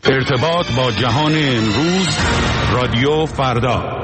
ارتباط با جهان امروز، رادیو فردا.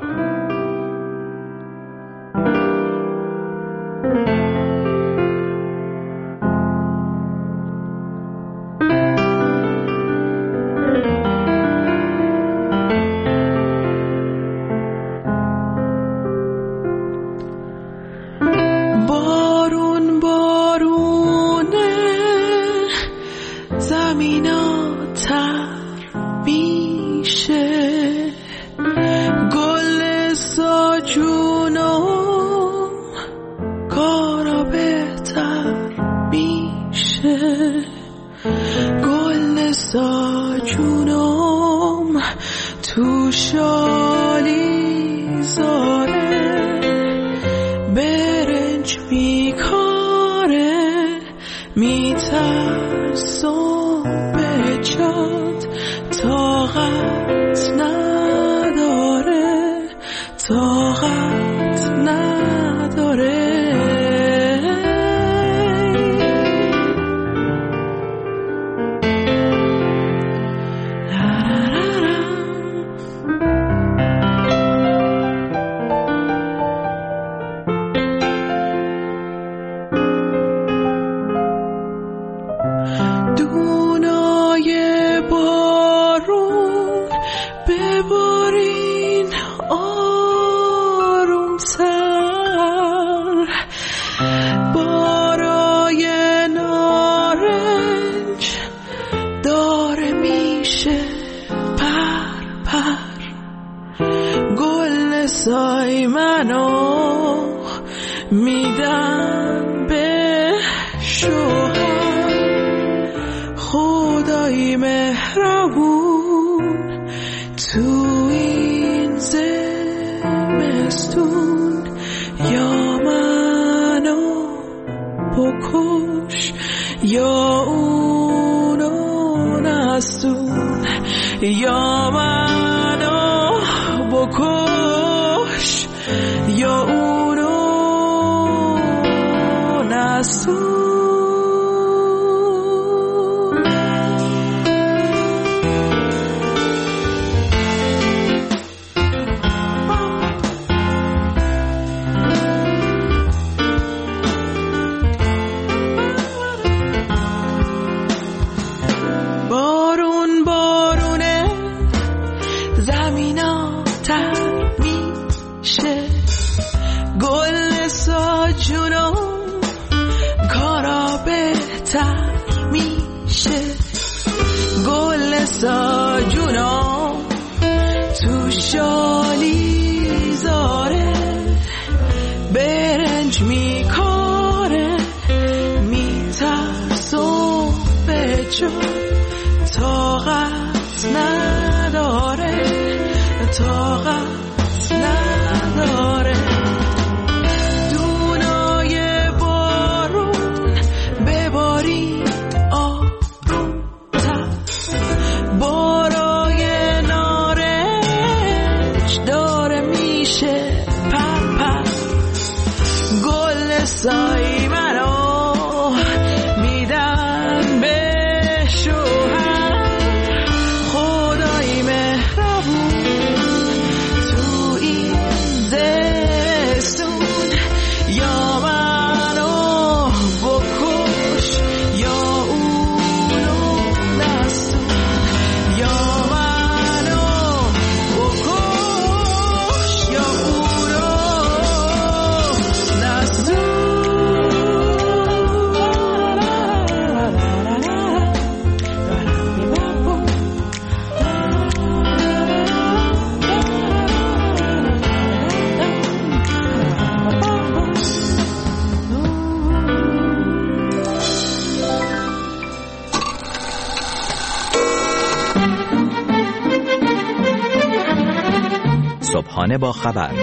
صبحانه با خبر،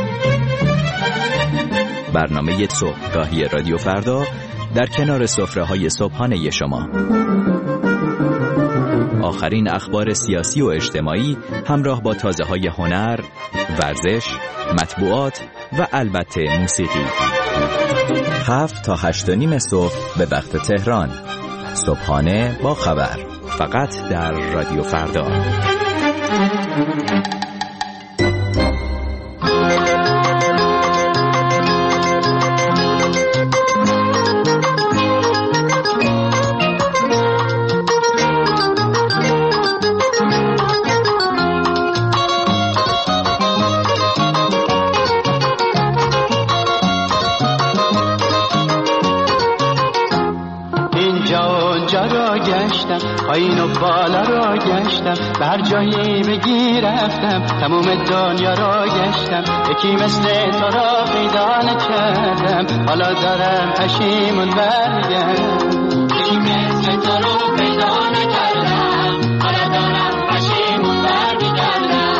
برنامه صبحگاهی رادیو فردا در کنار سفره‌های صبحانه شما. آخرین اخبار سیاسی و اجتماعی همراه با تازه‌های هنر، ورزش، مطبوعات و البته موسیقی. 7 تا 8:30 صبح به وقت تهران. صبحانه با خبر. فقط در رادیو فردا. پایین و بالا را گشتم، به هر جایی بگی رفتم، تموم دنیا را گشتم، یکی مثل تو را پیدا نکردم، حالا دارم پشیمون برگردم. یکی مثل تو را پیدا نکردم، حالا دارم پشیمون برگردم.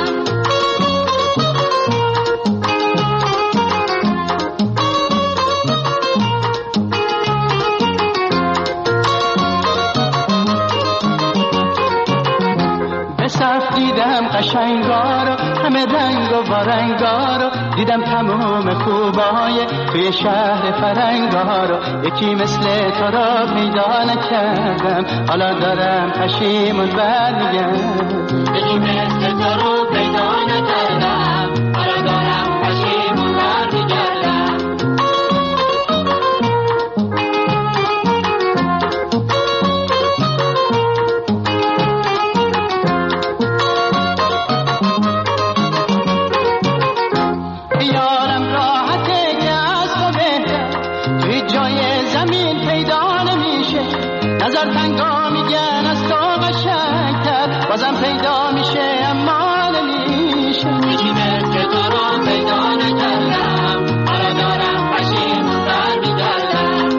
دیدم قشنگا رو، همه رنگ و وارنگا رو، دیدم تمام خوبای توی شهر فرنگا رو، یکی مثل تو را پیدا نکردم، حالا دارم پشیمون برمیگردم. یکی مثل تو رو پیدا نکردم، حالا دارم پشیمون برمیگردم. نظر تنگا میگن از تو قشنگتر، بازم پیدا میشه اما نمیشه. یکی مثل تو رو پیدا نکردم، حالا دارم پشیمون برمیگردم.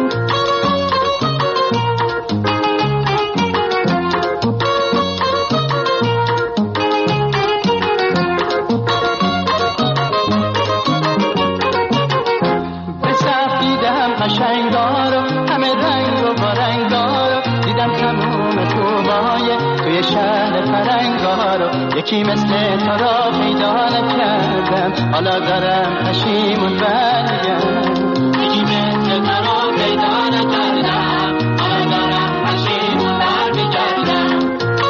به صف دیدم قشنگا رو، همه رنگ و وارنگا رو، دیدم تموم خوبای توی شهر فرنگا رو، یکی مثل تو را پیدا نکردم، حالا دارم پشیمون برگردم. یکی مثل تو را پیدا نکردم، حالا دارم پشیمون برگردم.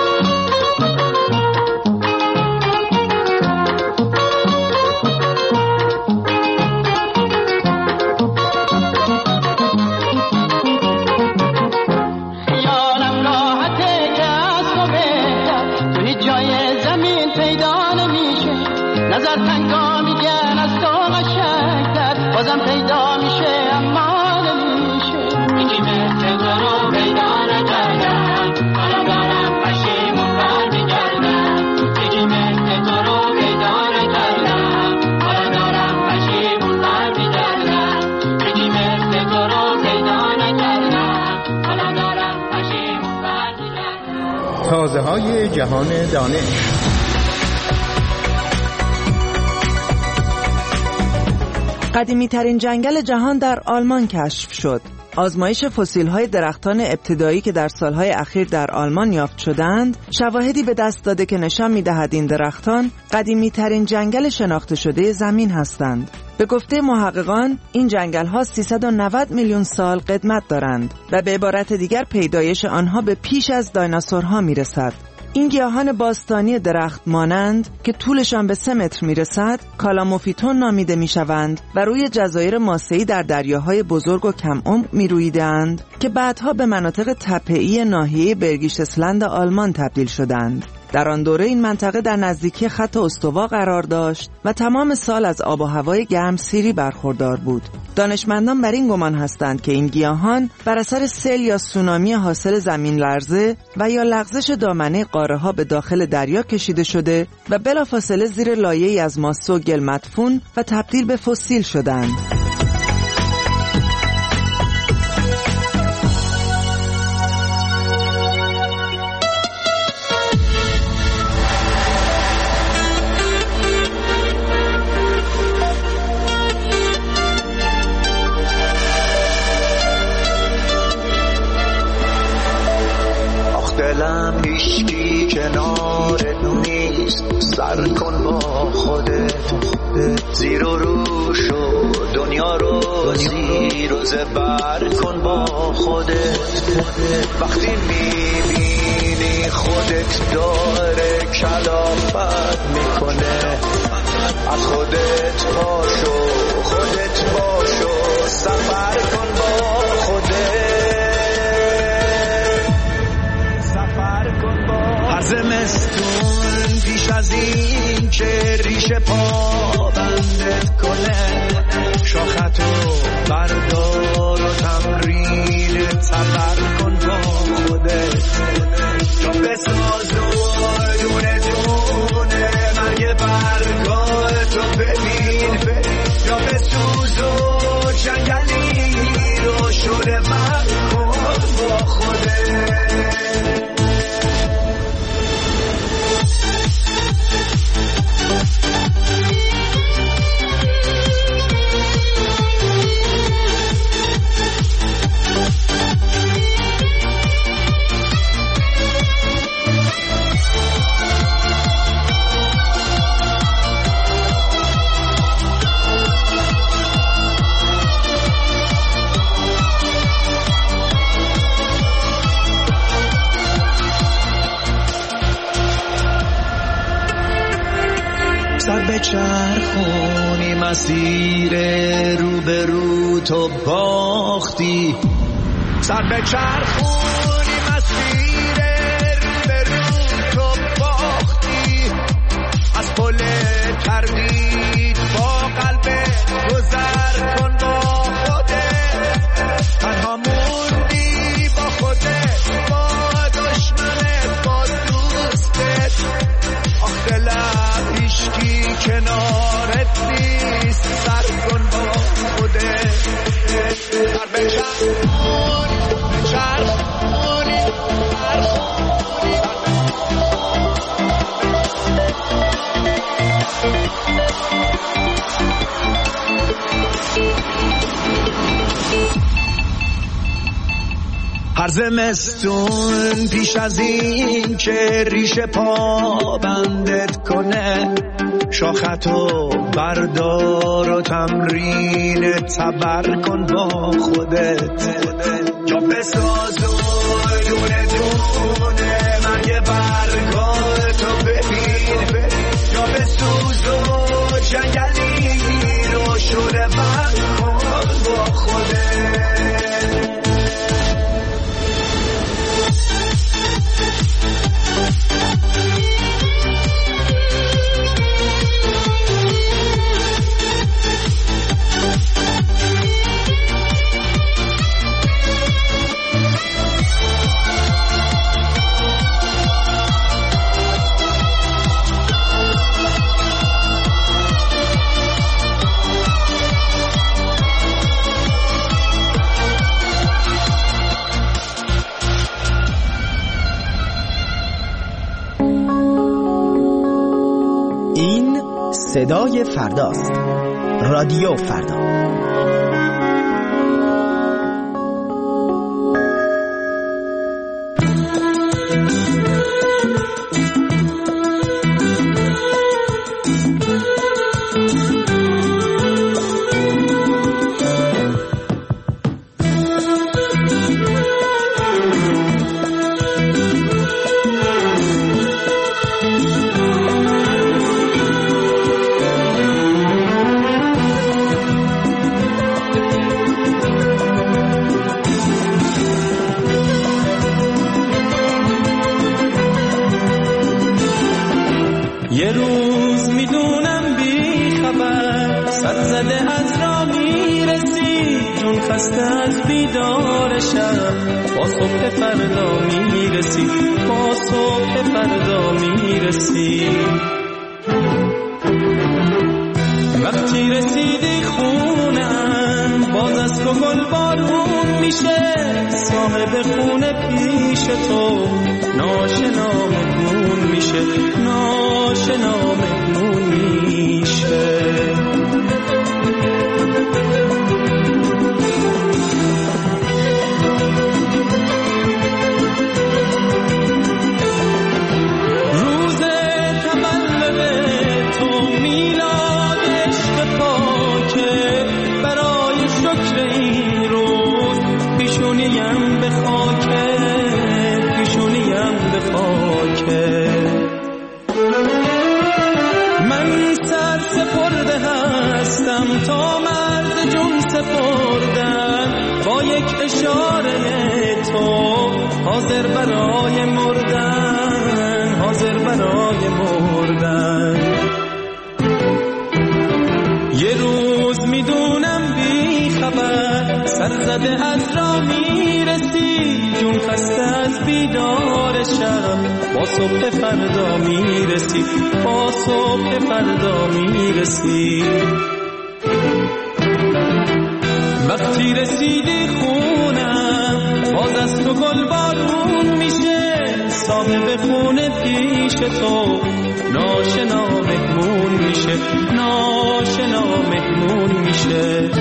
نظر تنگا میگن از تو قشنگتر، بازم پیدا میشه اما نمیشه. یکی مثل تو رو پیدا نکردم، حالا دارم پشیمون برمیگردم. یکی مثل تو رو پیدا نکردم، حالا دارم پشیمون برمیگردم. یکی مثل تو رو پیدا نکردم، حالا دارم پشیمون برمیگردم. تازه های جهان دانش. قدیمی ترین جنگل جهان در آلمان کشف شد. آزمایش فسیل‌های درختان ابتدایی که در سالهای اخیر در آلمان یافت شدند، شواهدی به دست داده که نشان می‌دهد این درختان قدیمی ترین جنگل شناخته شده زمین هستند. به گفته محققان، این جنگل‌ها 390 میلیون سال قدمت دارند و به عبارت دیگر پیدایش آنها به پیش از دایناسورها می‌رسد. این گیاهان باستانی درخت مانند که طولشان به 3 متر میرسد کالاموفیتون نامیده میشوند و روی جزایر ماسه‌ای در دریاهای بزرگ و کم عمق میرویدند که بعدها به مناطق تپه‌ای ناحیه برگیشتسلند آلمان تبدیل شدند. در آن دوره این منطقه در نزدیکی خط استوا قرار داشت و تمام سال از آب و هوای گرمسیری برخوردار بود. دانشمندان بر این گمان هستند که این گیاهان بر اثر سیل یا سونامی حاصل زمین لرزه و یا لغزش دامنه قاره‌ها به داخل دریا کشیده شده و بلافاصله زیر لایه‌ای از ماسه و گل مدفون و تبدیل به فسیل شدند. دلم پیش هیچکی کنارت نیست، سر کن با خودت، زیر و رو شو دنیا رو زیر و زبر کن با خودت. وقتی میبینی خودت داره کلافت میکنه، از خودت پاشو، خودت باشو، سفر کن با خودت، سفر کن با. هر زمستون پیش از این که ریشه پا بندت کنه، شاختو بردار و تمرین سفر کن با خودت. تا بساز و دونه دونه مرگ برگاتو ببین، یا بسوز و جنگلی رو شده من کن با خودت. سر به چرخونی مسیر رو به رو تو باختی، سر به چرخونی مسیر رو به رو تو باختی، از پل تردید با قلب گذر کن با خودت. تنها موندی با خودت، با دشمنت، با دوستت، آخ دلم هیچکی کنارت نیست، سر کن با خودت. سر به چرخونی، چرخونی، هر زمستون پیش از این که ریشه پا بندت کنه، شاختو بردار و تمرین تبر کن با خودت. جا بساز و دونه دونه مرگ برگاتو ببین، یا بسوز و جنگلی رو شده من کن با خودت. صدای فرداست. رادیو فردا. یه روز میدونم بی خبر سر زده از را میرسی، چون خسته از بیدار شب با صبح فردا میرسی، با صبح فردا میرسی. وقتی رسیدی خونم باز از تو گل بارون میشه، صاحب خونه پیش تو ناشنا مهمون میشه، ناشنا مهمون میشه. حاضر برای مردن، حاضر برای مردن. یه روز میدونم بی خبر سر زده از را میرسی، جون خسته از بیدار شب، با صبح فردا میرسی، با صبح فردا میرسی. وقتی رسیدی خونم باز از تو گل بارون میشه، صاحب خونه پیش تو ناشنا مهمون میشه، ناشنا مهمون میشه.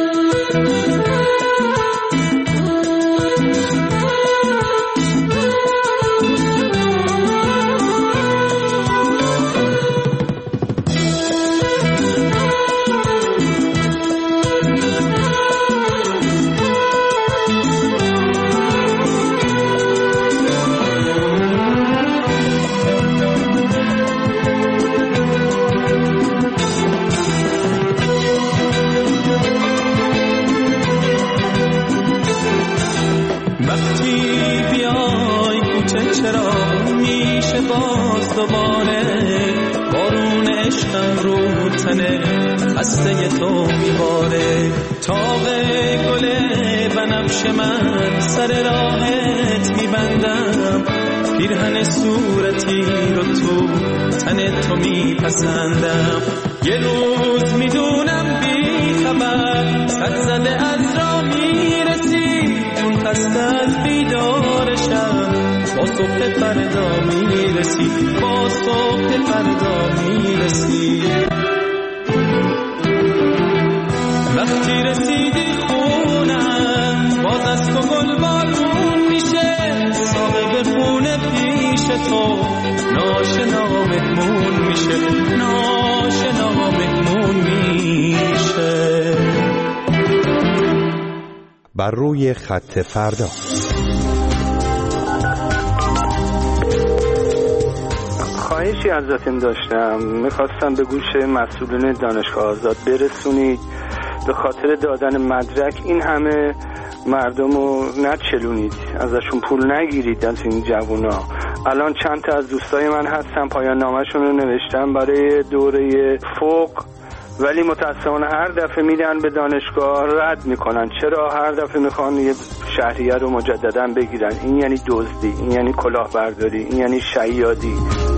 دوباره بارون عشقم رو تنه خسته تو میباره، تاق گل بنفش من سر راهت میبندم، پیرهن صورتی رو تو تن تو میپسندم. یه روز میدونم بی خبر سر زده از را میرسی، جون خسته از بیدارشم، با صبح فردا میرسی، با صبح فردا میرسی. وقتی رسیدی خونم باز از تو گل بارون میشه، صاحب خونه پیش تو ناشنا مهمون میشه، ناشنا مهمون میشه. بر روی خط فردا. خواهشی ازتون داشتم، میخواستم به گوش مسئولین دانشگاه آزاد برسونید به خاطر دادن مدرک این همه مردم رو نچلونید، ازشون پول نگیرید از این جوونا. الان چند تا از دوستای من هستن پایان نامه‌شون رو نوشتن برای دوره فوق، ولی متاسفانه هر دفعه میدن به دانشگاه رد میکنن. چرا هر دفعه میخوان یه شهریه رو مجددا بگیرن؟ این یعنی دزدی، این یعنی کلاهبرداری، این یعنی شیادی.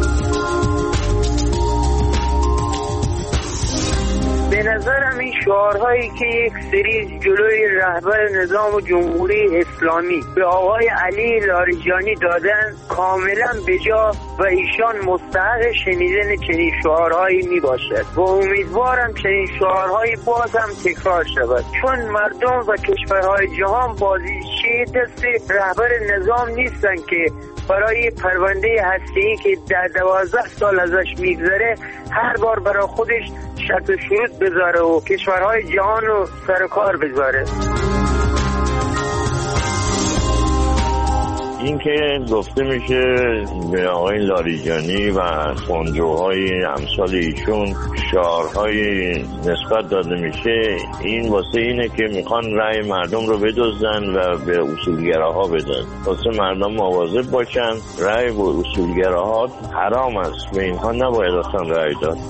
به نظرم این شعارهایی که یک سری جلوی رهبر نظام جمهوری اسلامی به آقای علی لاریجانی دادن کاملا بجا و ایشان مستحق شنیدن چنین شعارهایی می باشد و امیدوارم چنین شعارهایی باز هم تکرار شود، چون مردم و کشورهای جهان بازیچه دست رهبر نظام نیستن که برای پرونده هسته‌ای که 12 سال ازش میگذره هر بار برای خودش شرط و شروط بذاره و کشورهای جهان رو سر کار بذاره. این که گفته میشه به آقای لاریجانی و خونجوهای امثال ایشون شعارهای نسبت داده میشه، این واسه اینه که میخوان رأی مردم رو بدزدن و به اصولگراها بدن، واسه مردم مواظب باشن. رأی به اصولگراها حرام است، به اینها نباید اصلا رأی داد.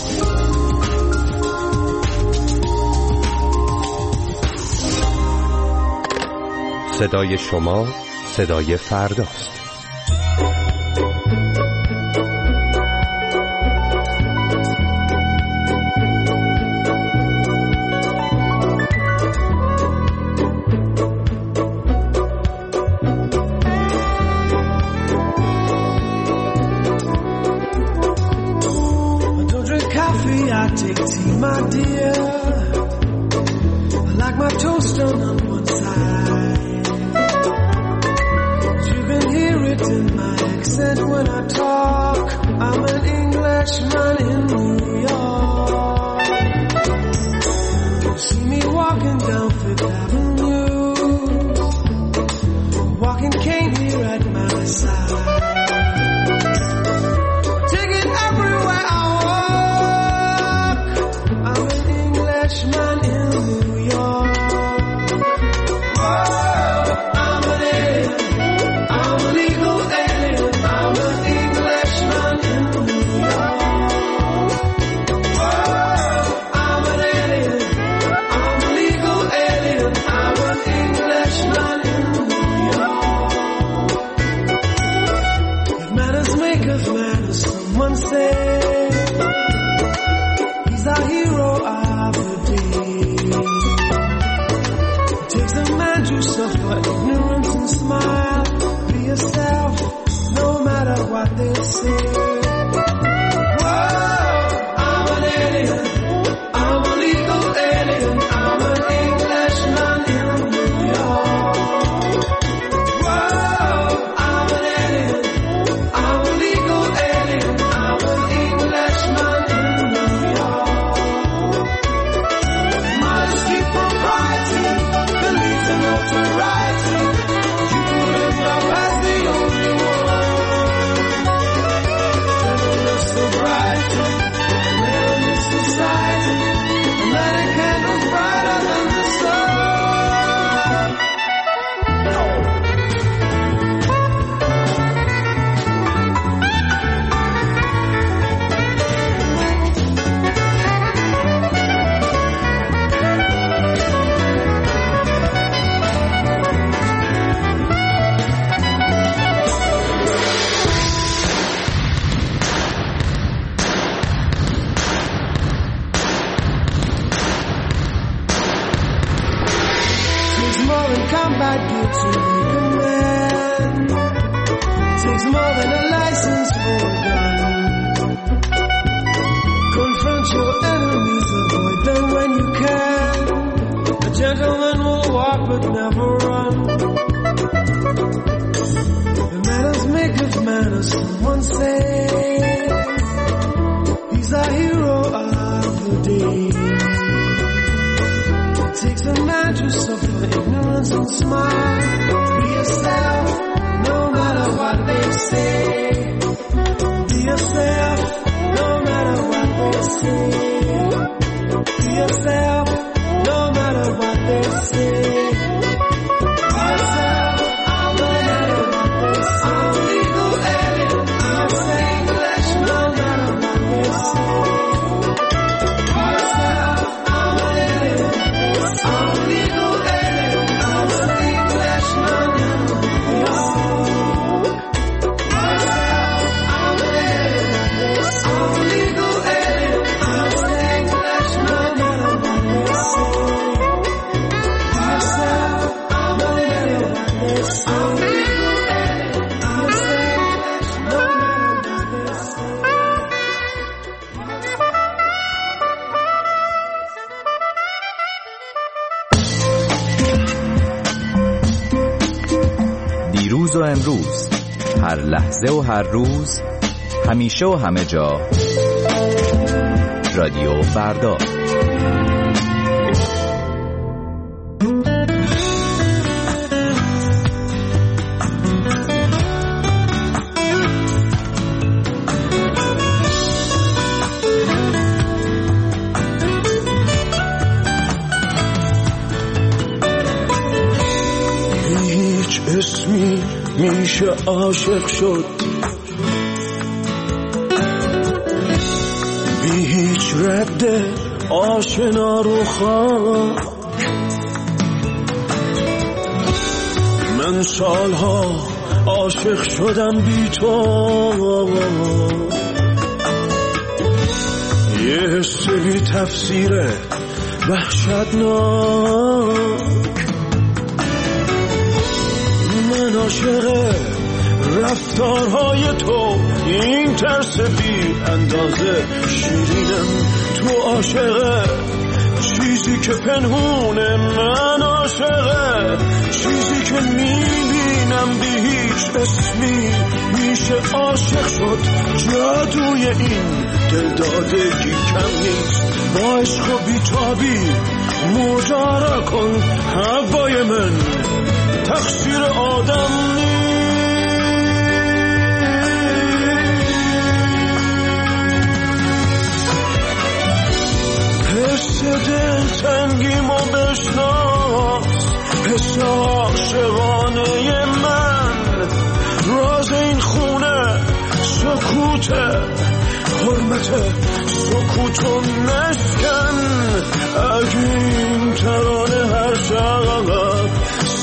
صدای شما صدای فرداست. I take tea, my dear. I like my toast on one side. You can hear it in my accent when I talk. I'm an Englishman in New York. You see me walking down Fifth Avenue, walking cane here at my side. Take it everywhere I walk. I'm an Englishman in New York. Oh, I'm an Englishman. of man, as someone said. He's our hero of the day. It takes a man to suffer ignorance and smile. Be yourself, no matter what they say. دیروز و امروز، هر لحظه و هر روز، همیشه و همه جا، رادیو فردا. اسمی میشه عاشق شد، بی هیچ رد آشنا رو خاک. من سالها عاشق شدم بی تو، یه حس بی تفسیره وحشتناک. من عاشق رفتارهای تو، این ترس بی اندازه شیرینم. تو عاشق چیزی که پنهونه، من عاشق چیزی که میبینم. بی هیچ اسمی میشه عاشق شد، جادوی این دلدادگی کم نیست. با عشق و بیتابی مدارا کن هوای من، تقصیر آدم نیست. حس دلتنگیمو بشناس، حس عاشقانه من. راز این خونه سکوته، حرمت سکوتو نشکن. اگه این ترانه هر شب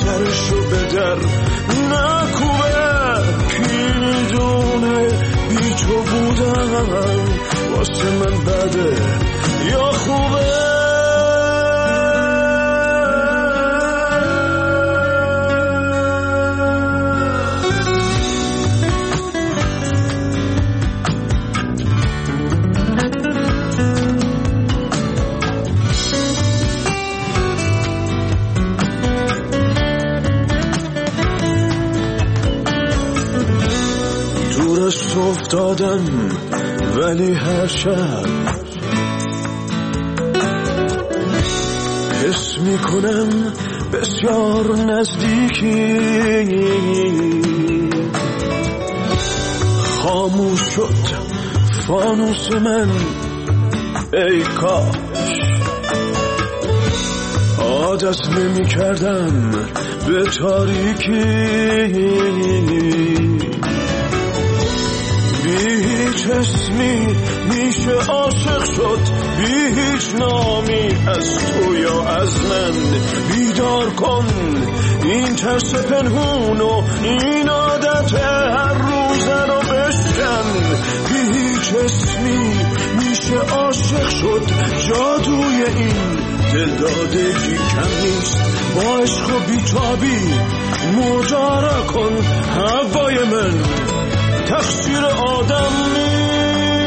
سرشو به در نکوبه، کی میدونه بی تو بودن واسه من بده یا خوبه. دورش افتادم ولی هر شب حس میکنم بسیار نزدیکی. خاموش شد فانوس من ای کاش عادت نمی کردم به تاریکی. بی هیچ اسمی میشه عاشق شد، بی هیچ نامی از تو یا از من. بیدار کن این ترس پنهون و این عادت هر روزه رو بشکن. بی هیچ اسمی میشه عاشق شد، جادوی این دلدادگی کم نیست. با عشق و بیتابی مجارا کن هوای من، تقصیر آدم نیست.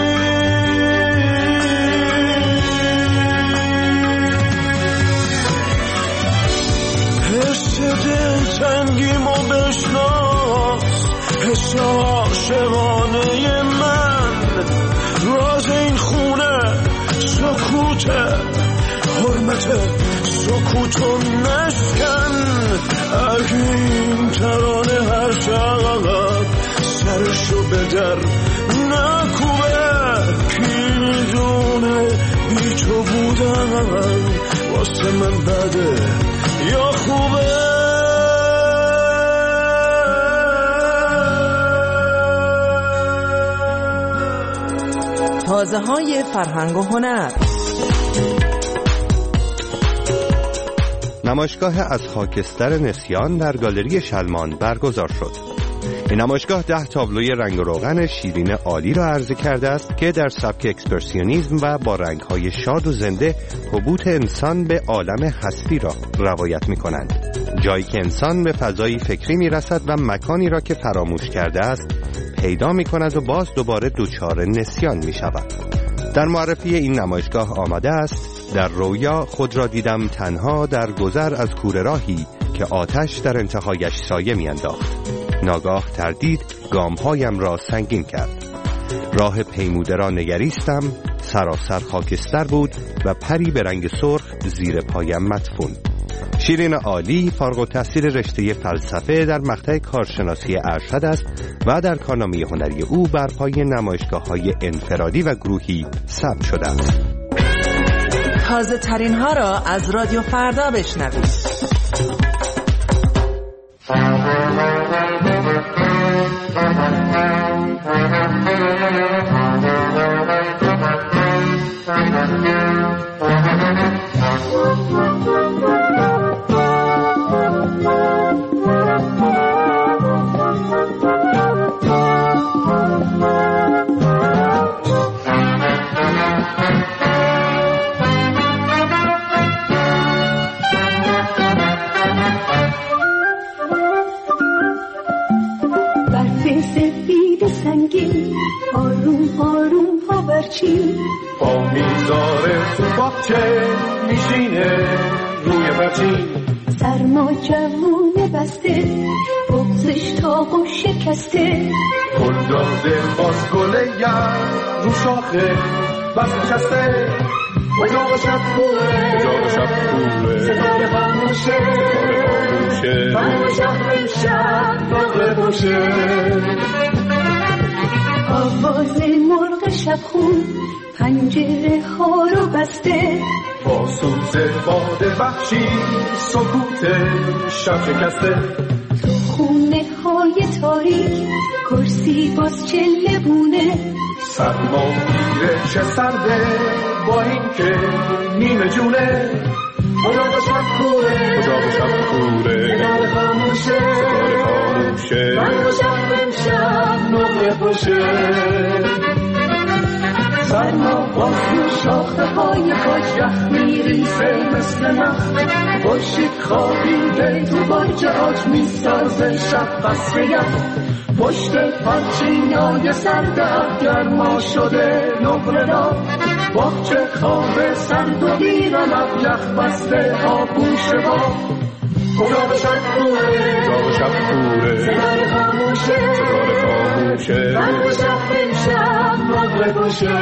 حس دل تنگیمو بشناس، حس عاشقانه من. راز این خونه سکوته، حرمت سکوتو نشکن. اگه این ترانه هر شب سرشو به در نکوبه، کی میدونه بی تو بودن واسه من بده یا خوبه. تازه های فرهنگ و هنر. نمایشگاه از خاکستر نسیان در گالری شلمان برگزار شد. این نمایشگاه 10 تابلوی رنگ و روغن شیرین عالی را عرضه کرده است که در سبک اکسپرسیونیسم و با رنگ‌های شاد و زنده حبوط انسان به عالم هستی را روایت می‌کنند. جایی که انسان به فضایی فکری می‌رسد و مکانی را که فراموش کرده است پیدا می‌کند و باز دوباره دچار نسیان می‌شود. در معرفی این نمایشگاه آمده است: در رویا خود را دیدم تنها در گذر از کوره راهی که آتش در انتهایش سایه می‌انداخت. ناگاه تردید گامهایم را سنگین کرد. راه پیموده را نگریستم، سراسر خاکستر بود و پری به رنگ سرخ زیر پایم مدفون. شیرین عالی فارغ التحصیل رشته فلسفه در مقطع کارشناسی ارشد است و در کارنامه هنری او بر پای نمایشگاه‌های انفرادی و گروهی ثبت شده است. تازه ترین ها را از رادیو فردا بشنوید. با میزاره تو باغچه میشینه روی برچین. سرما جوونه بسته، بغزش تاقو شکسته. گل داده باز گله یم رو شاخه بس نشسته. اجاق شب خوبه، اجاق شب خوبه، ستاره خاموشه، تمام شهر امشب باغ باشه. آواز مرغ شبخون پنجره ها رو بسته. با سوز باد وحشی سکوت شب شکسته. تو خونه های تاریک کرسی باز چله بونه. سرما میره چه سرده با این که نیمه جونه. اجاق شب خوبه، اجاق شب خوبه، ستاره خاموشه، ستاره خاموشه، رنگ و شهر امشب نقره باشه. سرما باز رو شاخه های کاج میریزه مثل نخ خورشید خوابیده تو باجه آج میسازه شب قصر یخ پشت پرچینای سرد گرما شده نقره باغچه خواب سرد و ویران یخ بسته آبوش با گلاب شب کوره ستاره خاموشه برق شب امشب نقره باشه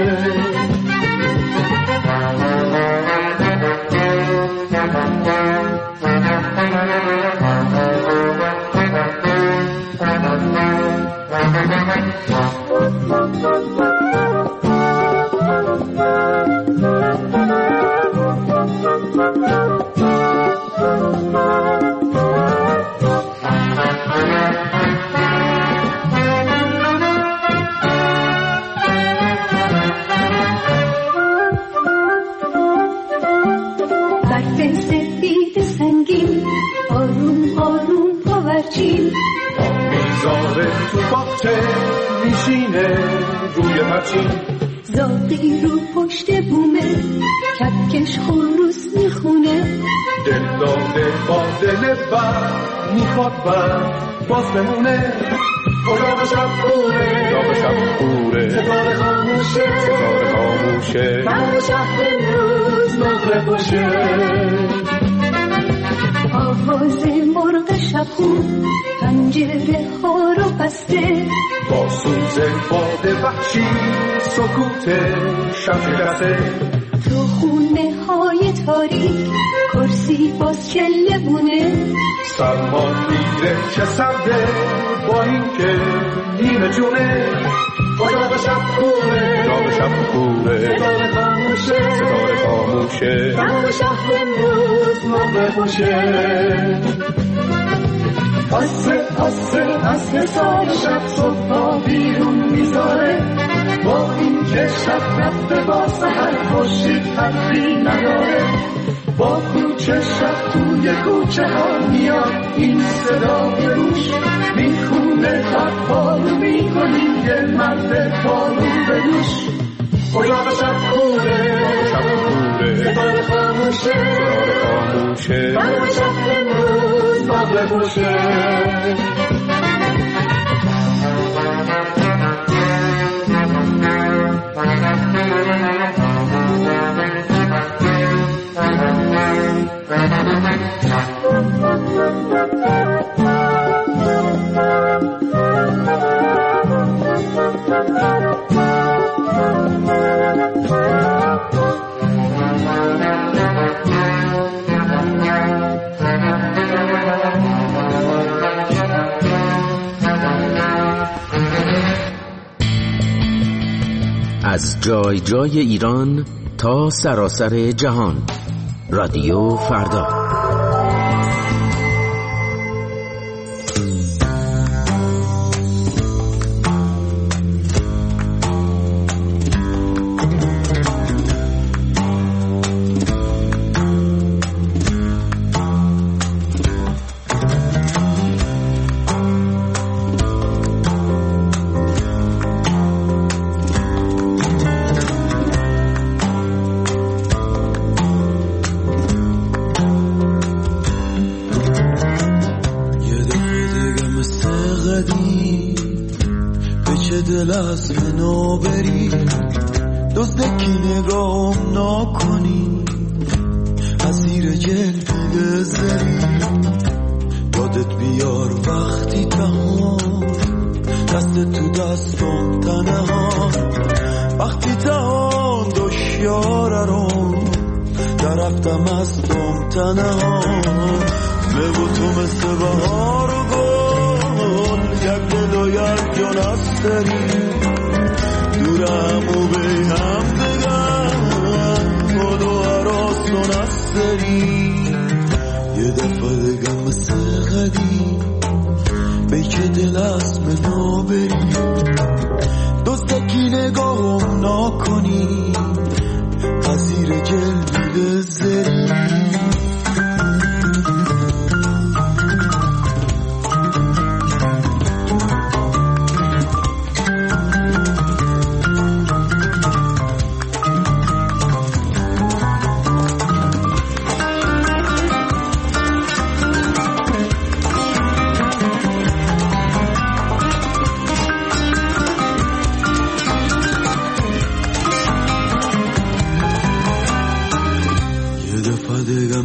تو باغچه میشینه روی پرچین زاغی رو پشت بومه کپکش خروس میخونه دل داده با دل بر میخواد بر باز بمونه گلاب شب کوره ستاره خاموشه برق شب امروز نقره باشه آواز مرغ شبخون پنجره ها رو بسته با سوز باد وحشی سکوت شب شکسته تو خونه های تاریک کرسی باز چله بونه سرما دیره چه سرده با این که نیمه جونه گلاب شب کوره ستاره خاموشه برق شب امروز نقره باشه آسه سال شب صبح بیرون میذاره با این که شب رفته با سحر خورشید حرفی نداره با کوچه شب توی کوچه ها میاد این صدا به گوش میخونه خط پارو میکنیم یه مرد پارو به دوش گلاب شب کوره ستاره خاموشه برق شب امروز نقره باشه از جای جای ایران تا سراسر جهان رادیو فردا.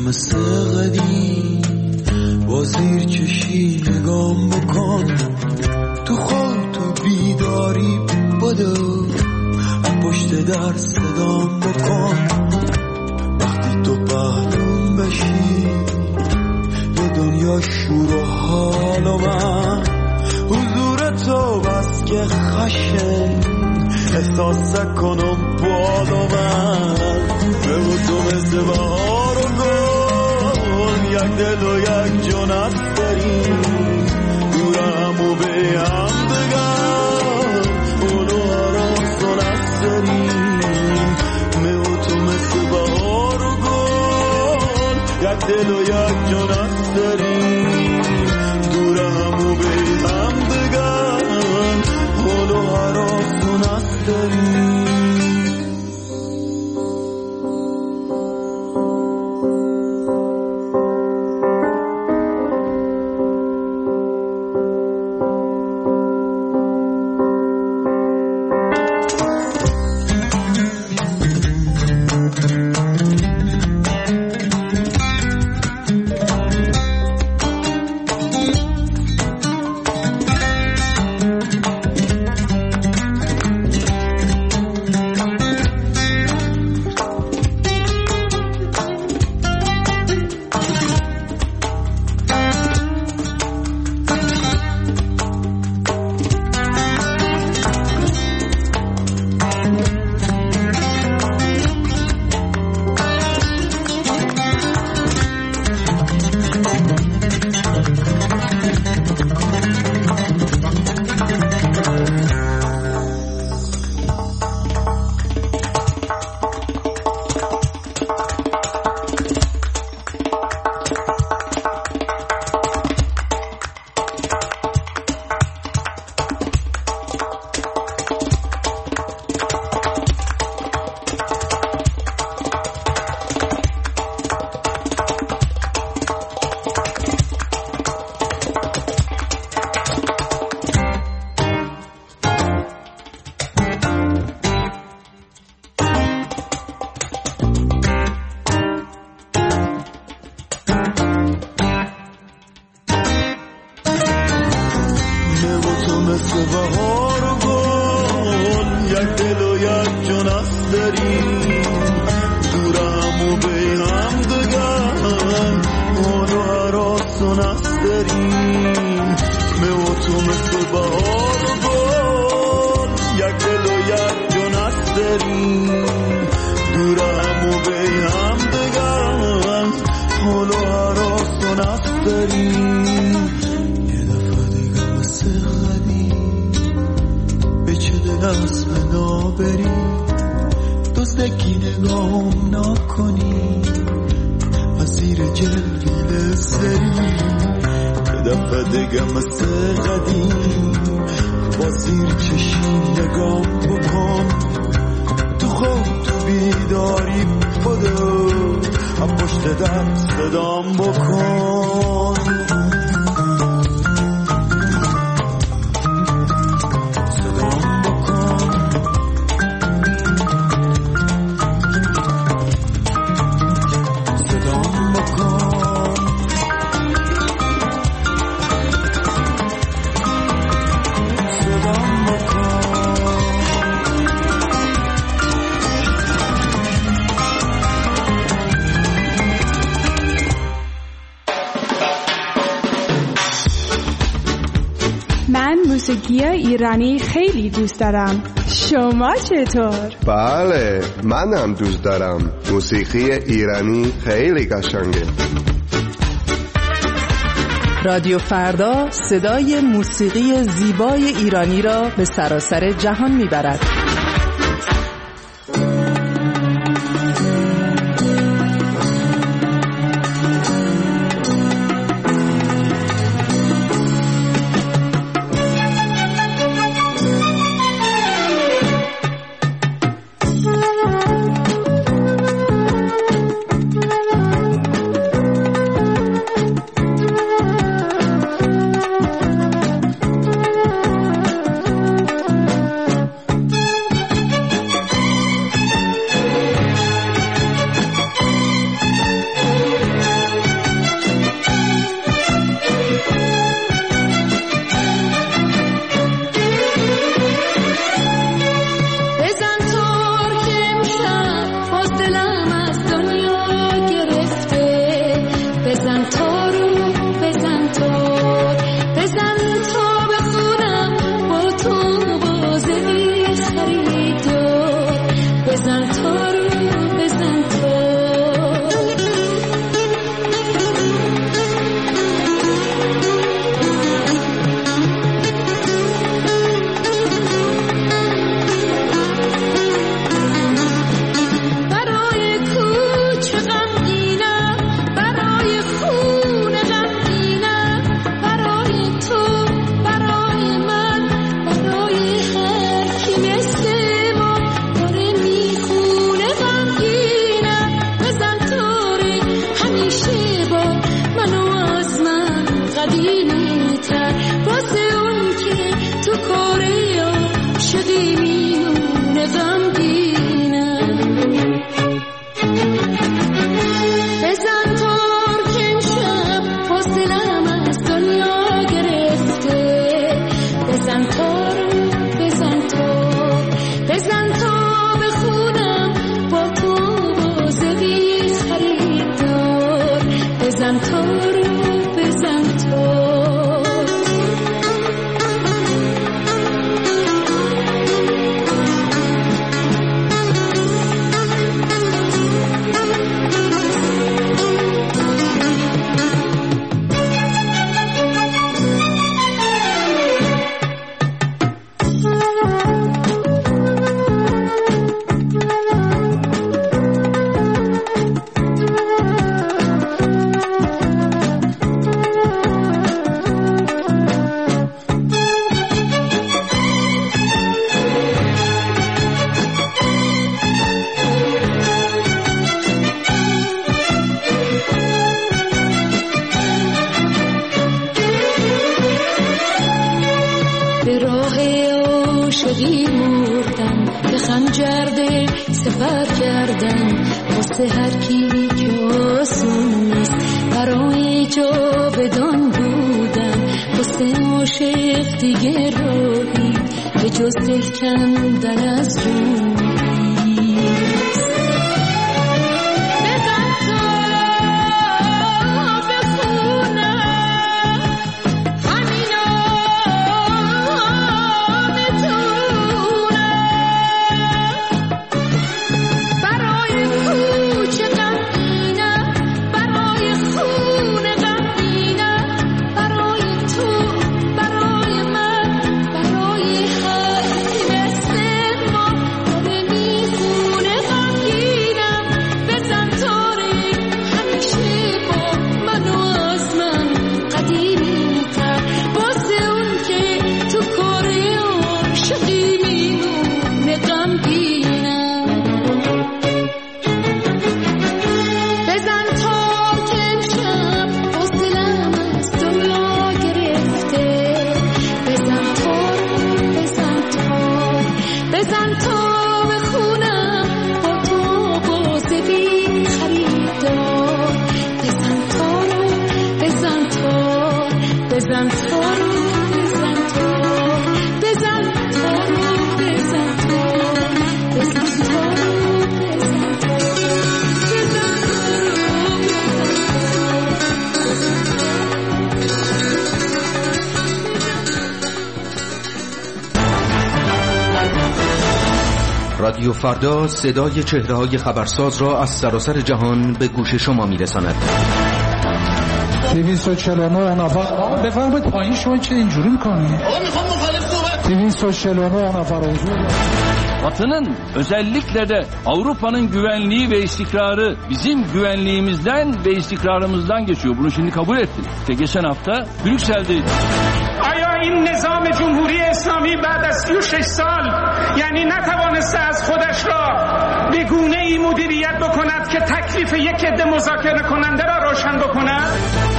مثل قدیم با زیر چشی نگام بکن تو خود تو بیداری بدو پشت در صدام بکن وقتی تو پهلوم بشی یه دنیا شور و حال و من حضور تو بس که خشن احساس کنم بال و من به تو مثل بهار و گل یک دل و یک جان است داریم دورم و به هم بگم اولو آراسون است داریم به تو مثل بهار و گل یک دل و یک جان است داریم دورم و به هم بگم اولو آراسون است داریم. موسیقی ایرانی خیلی دوست دارم. شما چطور؟ بله، منم دوست دارم. موسیقی ایرانی خیلی قشنگه. رادیو فردا صدای موسیقی زیبای ایرانی را به سراسر جهان میبرد. بردن به خنجر سپر کردن واسه هر کی که آسون نیست برای جا بدان بودن واسه عاشق دیگه راهی به جز دل کندن از جون رادیو فردا صدای چهره‌های خبرساز را از سراسر جهان به گوش شما می‌رساند. 249 نفر بفرمایید پایین شما چه اینجوری می‌کنید؟ آقا می‌خوام مخالف صحبت 249 نفر huzur. Batı'nın özellikle de Avrupa'nın güvenliği ve istikrarı bizim güvenliğimizden ve istikrarımızdan geçiyor. Bunu şimdi kabul ettik. İşte geçen hafta Brüksel'deydik. آیا این نظام جمهوری اسلامی بعد از 36 سال یعنی نتوانسته از خودش را به گونه‌ای مدیریت بکند که تکلیف یک عده مذاکره کننده را روشن بکند؟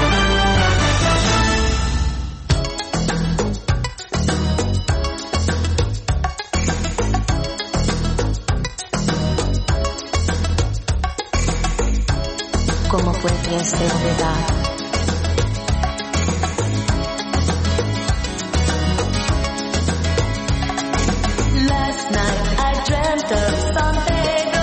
¿Cómo fue que esta verdad? Last night I dreamt of San Pedro,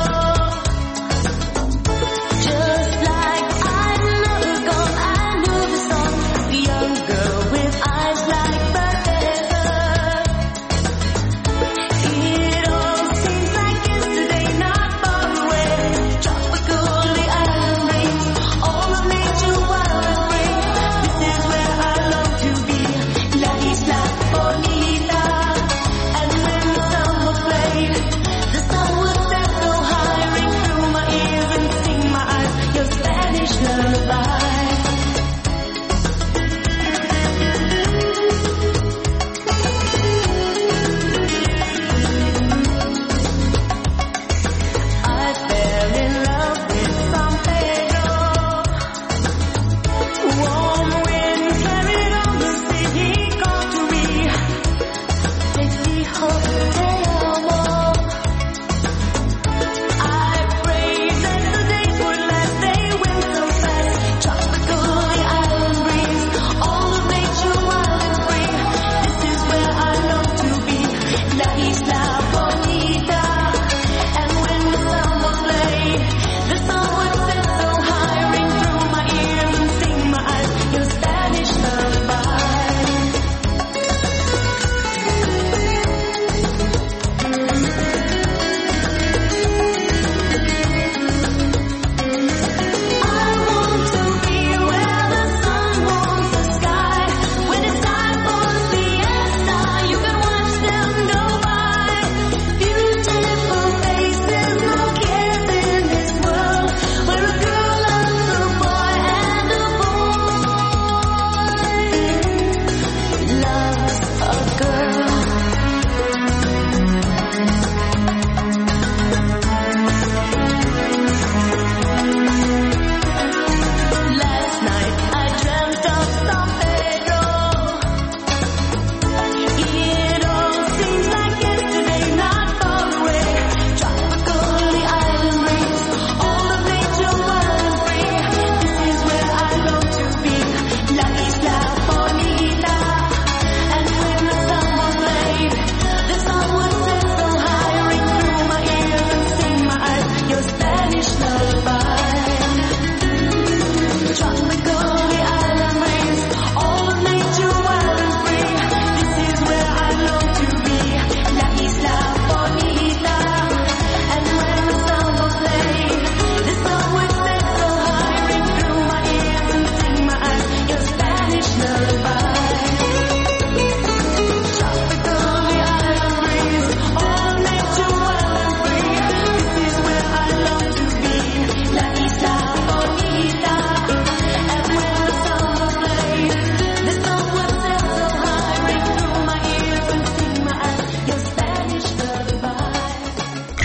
just like I never gone. I knew the song, the young girl with eyes like forever. It all seems like yesterday, not far away. Tropical island breeze, all of nature wild.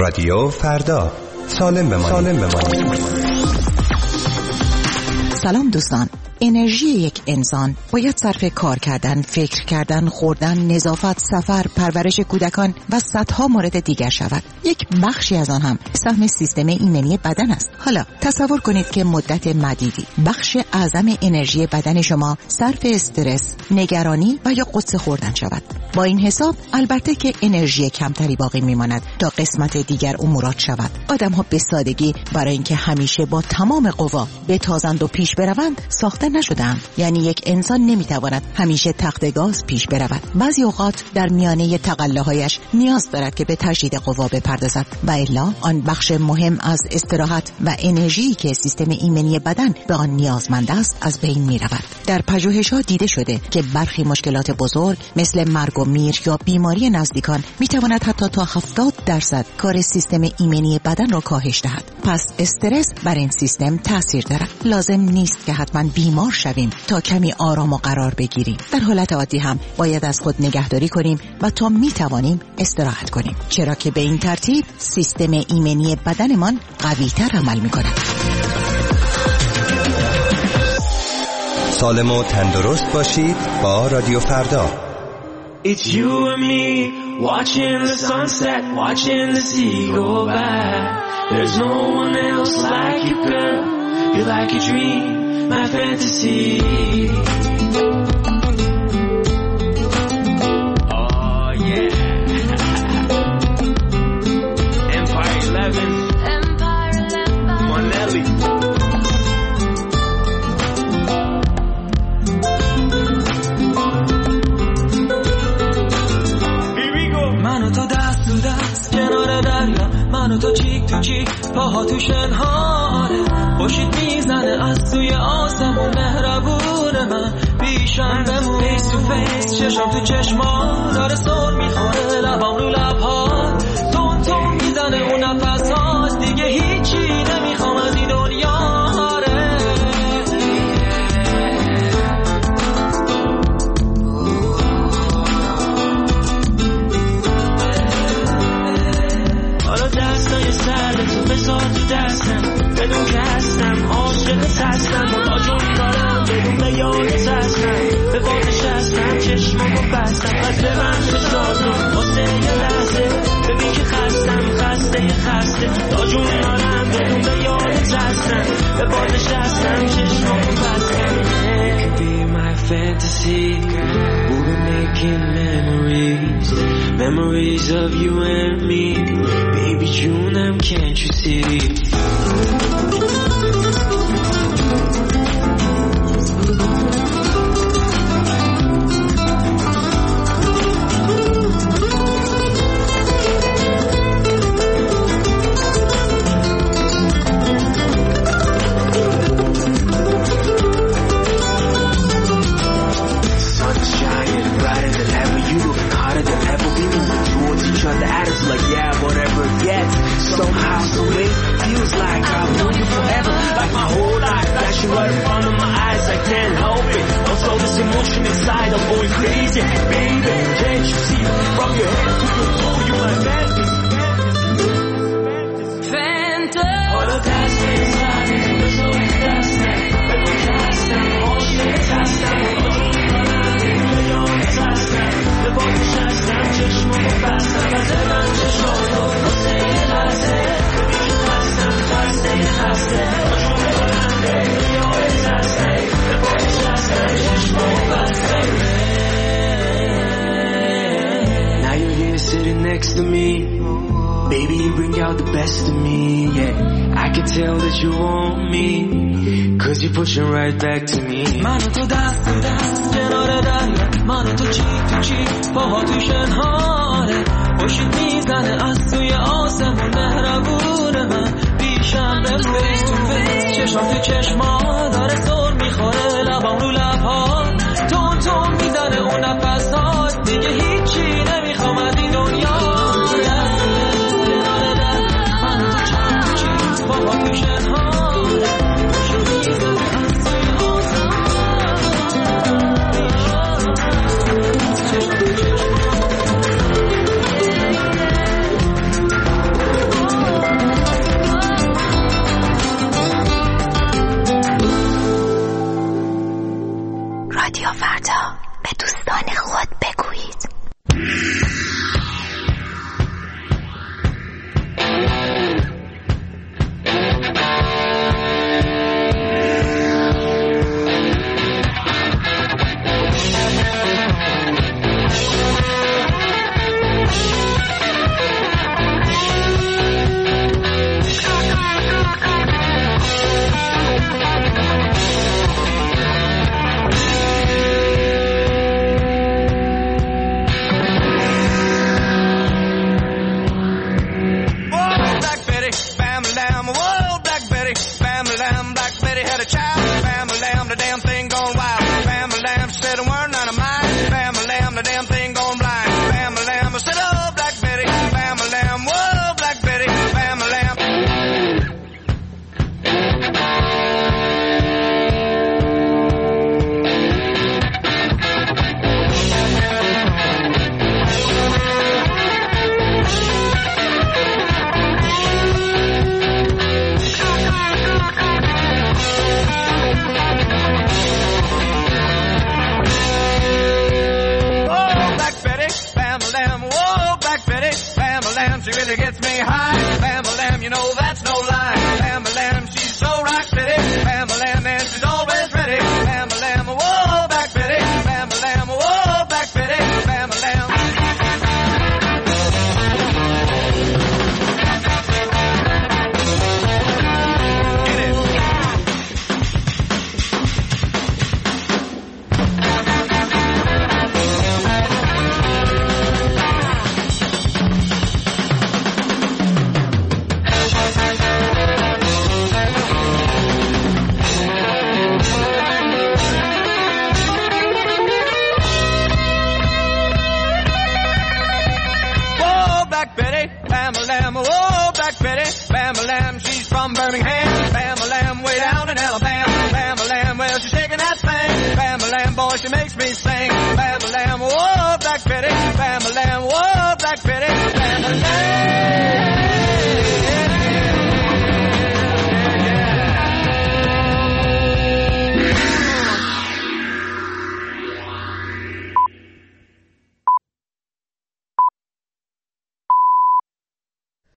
رادیو فردا، سالم بمانید. سلام دوستان. انرژی یک انسان باید صرف کار کردن، فکر کردن، خوردن، نظافت، سفر، پرورش کودکان و صدها مورد دیگر شود. یک بخشی از آن هم سهم سیستم ایمنی بدن است. حالا تصور کنید که مدت مدیدی بخش اعظم انرژی بدن شما صرف استرس، نگرانی و یا قصه خوردن شود. با این حساب البته که انرژی کمتری باقی میماند تا قسمت دیگر امورات شود. آدم ها به سادگی برای اینکه همیشه با تمام قوا بتازند و پیش بروند ساخته نشدند. یعنی یک انسان نمیتواند همیشه تخت گاز پیش برود. بعضی اوقات در میانه تقلاهایش نیاز دارد که به تجدید قوا بپردازد و الا آن بخش مهم از استراحت و انرژی که سیستم ایمنی بدن به آن نیازمند است از بین میرود. در پژوهش‌ها دیده شده که برخی مشکلات بزرگ مثل مرگ و میر یا بیماری نزدیکان میتواند حتی تا 70% کار سیستم ایمنی بدن را کاهش دهد. پس استرس بر این سیستم تاثیر دارد. لازم نیست که حتما بیمار شویم تا کمی آرام و قرار بگیریم. در حالت عادی هم باید از خود نگهداری کنیم و تا میتوانیم استراحت کنیم، چرا که به این ترتیب سیستم ایمنی بدنمان قوی‌تر عمل میکند. سالم و تندرست باشید با رادیو فردا. It's you and me, watching the sunset, watching the sea go by. There's no one else like you, girl. You're like a dream, my fantasy. Oh yeah. Empire 11. Monelli. من و تو چیک تو چیک پاها تو شنهاره خوشید میزنه از توی آسمون مهربون من پیشم بمون فیس تو فیس چشم تو چشما داره سر میخوره لبام رو لبها تون تون میزنه اون نفس هاست دیگه هیچی نمیخوام از این دنیا بسار تو دستم بدون که هستم عاشقت هستم تا جون دارم بدون به یادت هستم به بادش هستم چشمامو بستم از به من شدازم واسه یه لحظه ببین که خسته تا جون دارم بدون به یادت هستم به بادش هستم چشمامو بستم. It could be my fantasy. We'll be making memories of you and me. Baby June, can't you see? Pushing right back to me. من و تو دست تو دست کنار دریا من و تو چیک تو چیک پاها تو شنهاره خوشید میزنه از توی آسمون مهربون من پیشم بمون فیس تو فیس چشم تو چشما داره سر میخوره لبام رو لبها تون تون میزنه اون نفس ها دیگه هیچی نمیخوام از این دنیا کنار دریا من و تو چیک تو چیک پاها تو شنهاره she gets me high. Bam-a-lam, you know that's no lie. Bam-a-lam, she's so rock steady. Bam-a-lam, and she's always ready. Bam-a-lam, whoa, back Betty. Bam-a-lam, whoa, back Betty. Bam-a-lam. Bam-a-lam, oh, back Betty. Bam-a-lam, she's from Birmingham. Bam-a-lam, way down in Alabama. Bam-a-lam, well, she's shaking that thing. Bam-a-lam, boy, she makes me sing. Bam-a-lam, oh, back Betty. Bam-a-lam, oh, back Betty. Bam-a-lam.